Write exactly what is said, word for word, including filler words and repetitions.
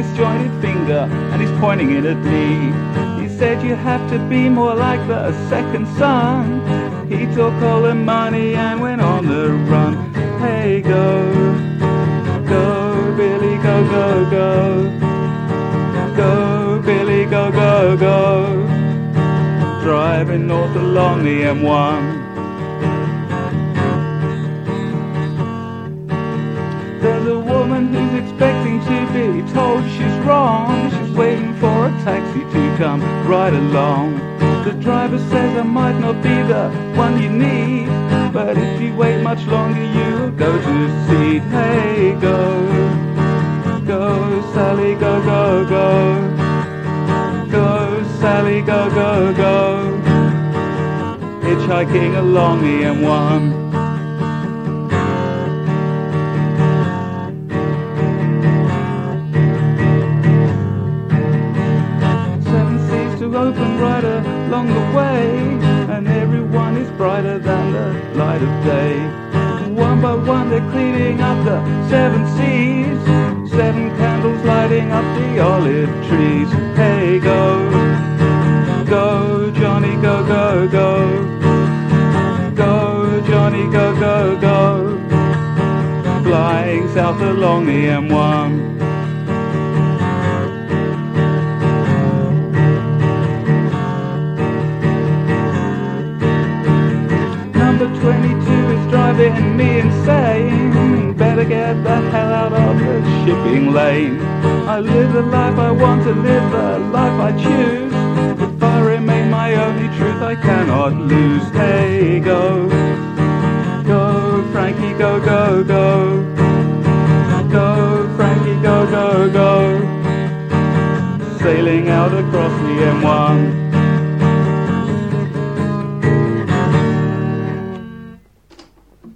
disjointed finger and he's pointing it at me. He said you have to be more like the second son. He took all the money and went on the run. Hey, go, go, Billy, go, go, go. Go, Billy, go, go, go. Driving north along the M one. There's a woman who's expecting to be told she's wrong. She's waiting for a taxi to come right along. The driver says I might not be the one you need, but if you wait much longer you'll go to see. Hey, go, go, Sally, go, go, go. Go, Sally, go, go, go. Hitchhiking along the M one. Open right along the way, and everyone is brighter than the light of day. One by one they're cleaning up the seven seas, seven candles lighting up the olive trees. Hey, go, go, Johnny, go, go, go. Go, Johnny, go, go, go. Flying south along the M one. twenty-two is driving me insane. Better get the hell out of the shipping lane. I live the life I want to live, the life I choose. If I remain my only truth, I cannot lose. Hey, go, go, Frankie, go, go, go. Go, Frankie, go, go, go. Sailing out across the M one.